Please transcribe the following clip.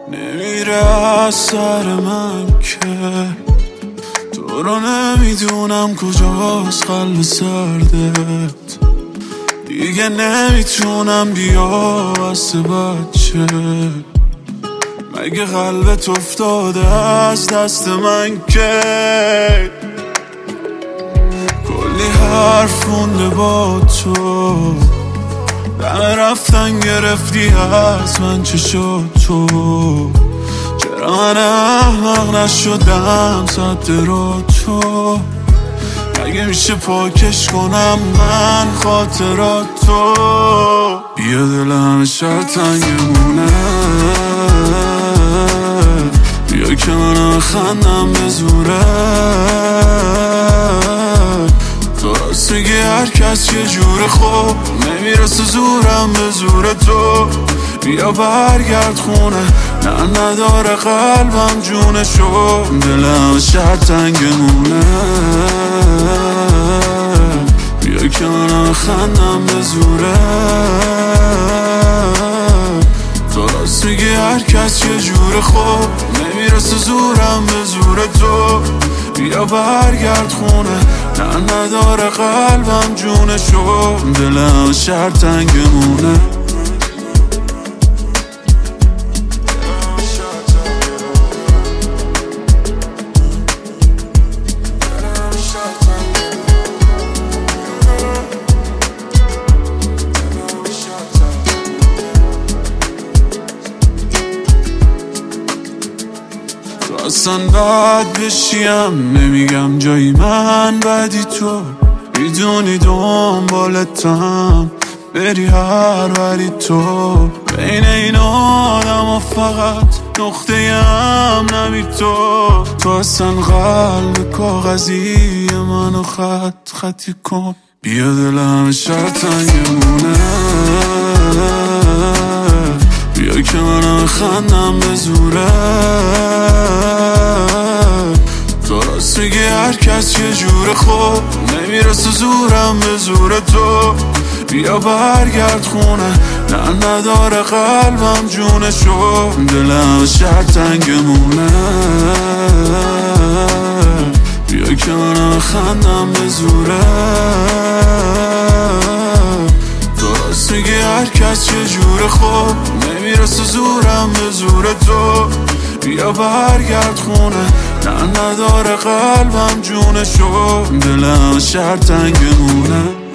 نمیره از سر من که تو رو نمیدونم کجاست قلب سردت. دیگه نمیتونم بیا واسه بچه، مگه قلبت افتاده از دست من که کلی حرف مونده با تو، دم رفتن گرفتی از من چه شد تو؟ چرا من احمق نشدم صد رو تو؟ مگه میشه پاکش کنم من خاطراتو؟ بیا دلم شب تنگمونه، بیا که من خندم به زوره. تو راست میگی هر کس یه جوره، خوب نمیرسه زورم به زور تو. بیا برگرد خونه، نه نداره قلبم جونشو. دلم شهر تنگمونه، بیا که من خندم به زوره. تو راست میگی هر کس یه جوره، خوب نمیرسه زورم به زور تو. بیا برگرد خونه، نه نداره قلبم جونشو. دلم شهر تنگمونه. تو اصلا بد بشیم نمیگم جایی من بدی، تو میدونی دنبالتم بری هر وری. تو بین این آدم و فقط نقطه ام نمی تو اصلا قلب کاغذی منو خطی کن. بیا دلم شهر تنگمونه، بیا که من خندم به زوره. تو راست میگی هر کس یه جوره، خوب نمیرسه زورم به زور تو. بیا برگرد خونه، نه نداره قلبم جونشو. دلم شهر تنگمونه، بیا که من خندم به زوره. تو راست میگی هر کس یه جوره، خوب نمیرسه زورم به زور تو. بیا برگرد خونه، نه نداره قلبم جونشو. دلم شهر تنگمونه.